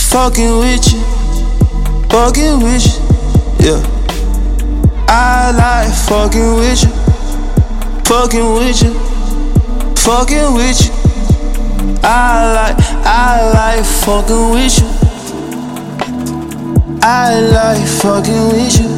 Fucking with you, yeah. I like fucking with you, fucking with you, fucking with you. I like fucking with you. I like fucking with you.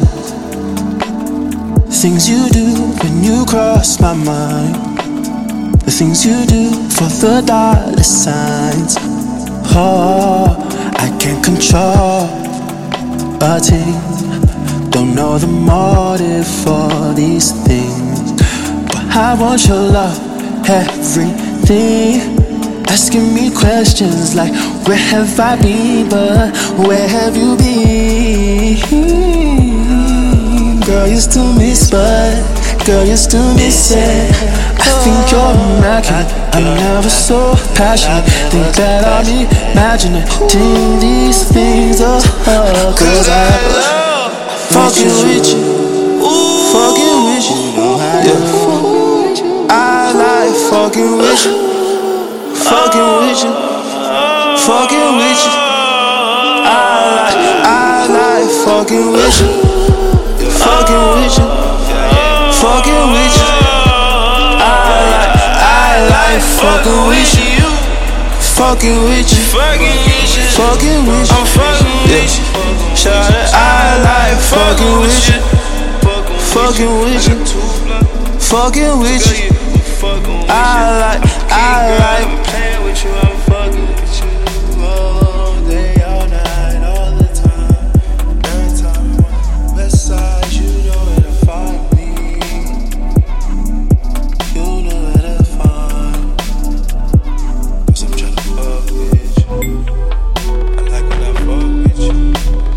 Things you do when you cross my mind, the things you do for the dollar signs. Oh, I can't control a thing. Don't know the motive for these things, but I want your love, everything. Asking me questions like, where have I been, but where have you been? Girl, you still miss, but girl, you still miss it. I think you're immaculate, I'm never so passionate. Think that I'm imagining these things are cause I love fucking with you, fucking with you, yeah. I like fucking with you, fucking with you, fucking with you. I like fucking with you, fucking with you, fucking with you. I like fucking with you, fucking with you, fucking with you. I'm fucking with you. I like fucking with you, fucking with you, fucking with you. I like playing with you. I'm fucking with you all day, all night, all the time. Every time I'm on the west side, you know where to find me. You know where to find me. 'Cause I'm tryna fuck with you. I like when I fuck with you.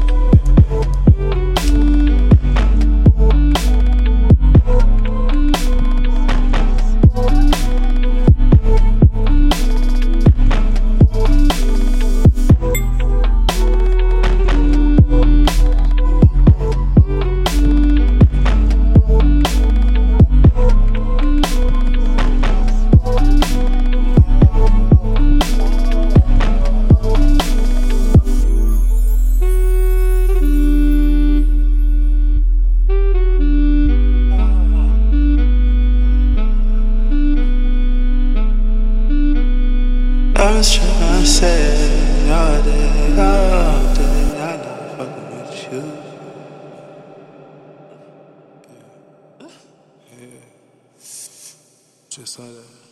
I was tryna say all day, I love fucking with you. Yeah. Just like that.